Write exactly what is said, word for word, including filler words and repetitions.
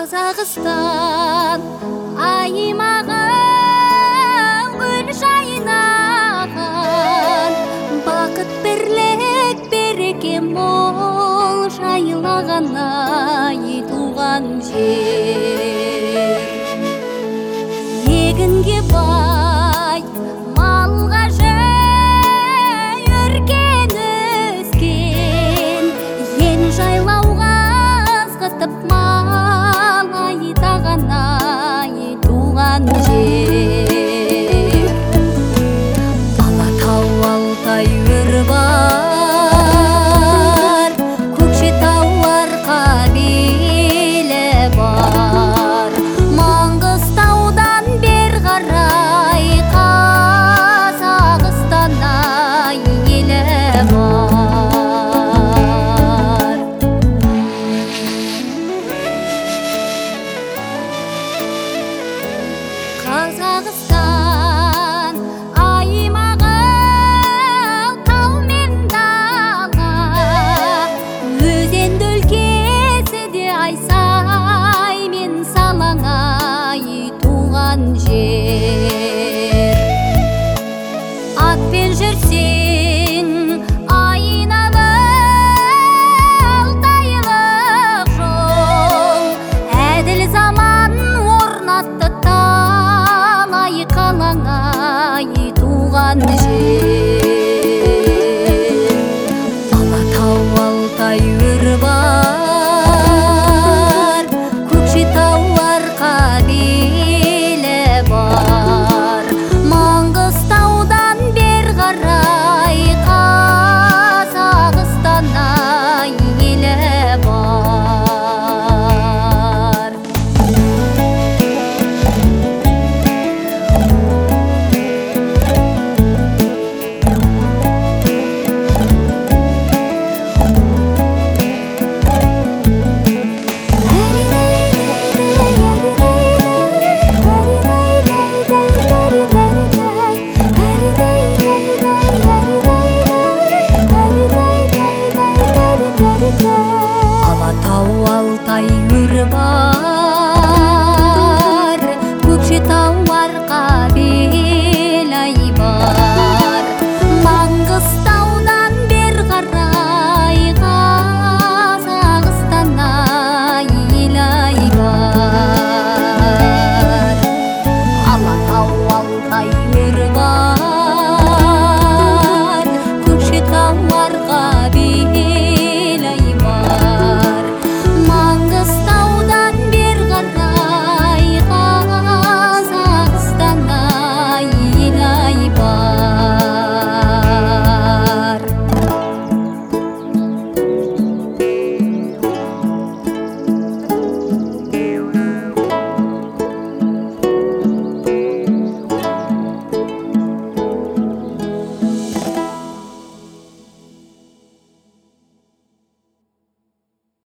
Қазақстан аймағы гүл жайнаған, бақыт бірлік береке мол жайлаған ай туған жер. Егінге бай, малға жай, өркен өскен, ен жайлауға азғытып мал айдаған ай туған жер. Алатау, Алтай, Үрбар, Көкшетау, Арқа белі бар. Маңғыстаудан бер қарай Қазақстан ай елі бар. Қазақстан аймағы тау мен дала, өзенді өлкесі де ай-саймен салаң ай туған жер. Атпен жүрсең айналып алтайлық жол, әділ заман орнатты талай қалаң ай туған жер. Алатау, Алтай, Үрбар, Көкшетау, Арқа белі бар. Маңғыстаудан бер қарай Қазақстан ай елі бар. Алатау, Алтай, Үрбар,